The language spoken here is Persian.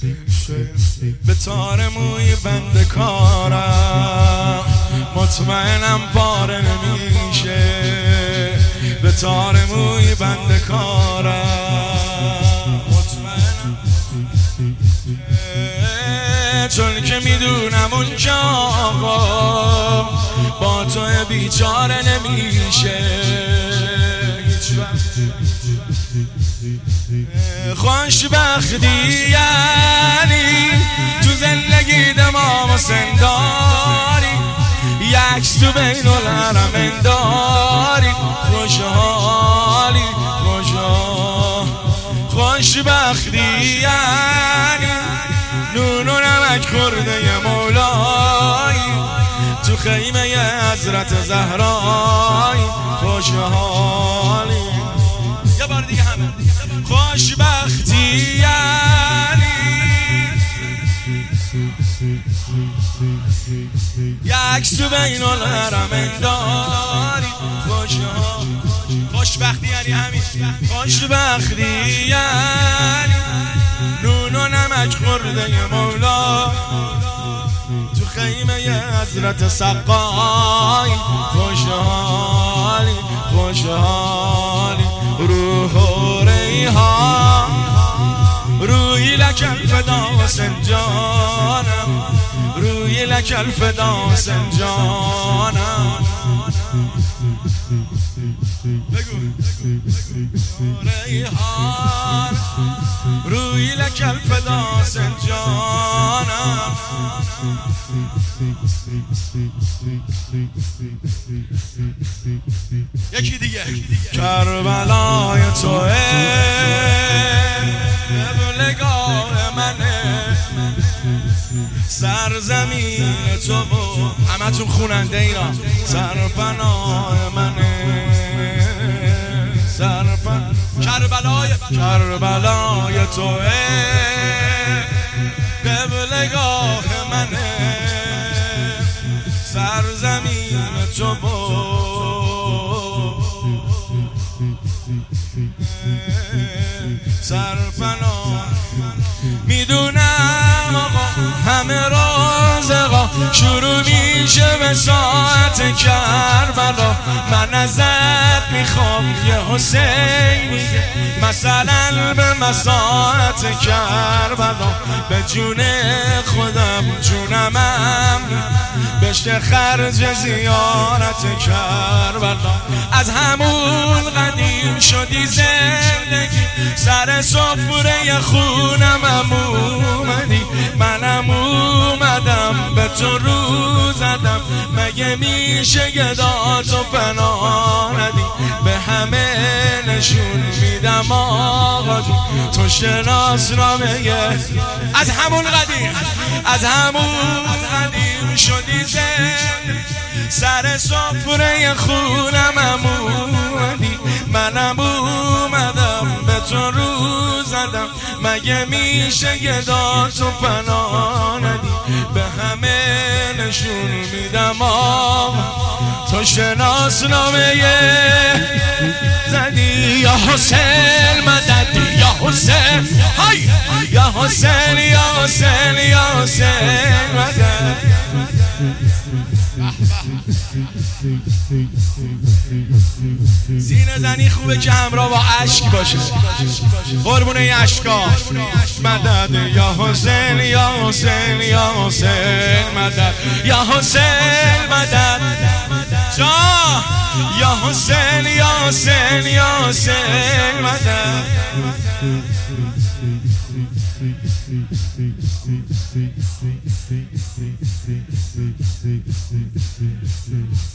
به تار موی بند کارم مطمئنم پاره نمیشه، به تار موی بند کارم مطمئنم، چون که میدونم اونجا آقا با تو بیچاره نمیشه. خوشبختی یعنی تو زندگی دمام سنداری، یک تو بین الحرمین داری، خوشحالی خوشبختی یعنی نون و نمک خورده مولایی، تو خیمه حضرت زهرایی خوشحالی. یه بار دیگه همه خوشبختی یعنی یک تو بین الحرمین داری، خوشبختی یعنی همین، خوشبختی یعنی نون و نمک خورده مولا، تو خیمه حضرت سقای خوشحالی روح و ریحان روی لک الفدا سنجانم، روی لک الفدا سنجانم. بگو ریحان روی لک الفدا سنجانم. یکی دیگه کربلای توه قبلگاه منه، سرزمین تو و همتون خوننده اینا، سرپناه منه، کربلای توه قبلگاه منه، سرزمین تو و سرپناه. میدونم آقا همه رازقا شروع میشه به ساعت کربلا، من ازت میخوام یه حسینی مثلا به مساعت کربلا، به جون خودم جونمم بشه خرج زیارت کربلا. از همون قدیم شدی زندگی، سر سفره خونم اومدی، منم اومدم به تو رو زدم، مگه میشه گداتو پناه ندی، به همه نشون میدم آقا تو شناسنامه. از همون قدیم شدی زندگی، سر سفره خونم اومدی، منم اومدم به تو رو زدم، مگه میشه گداتو پناه ندی، به همه نشون میدم آقا تو شناسنامه زدی. یا حسین مدد یا حسین، های یا حسین یا حسین یا حسین مدد. زینه زنی خوبه که همراه با عشق باشه، قربونه اشکا مدد. یا حسین یا حسین یا حسین مدد، یا حسین مدد جا، یا حسین یا حسین یا حسین مدد.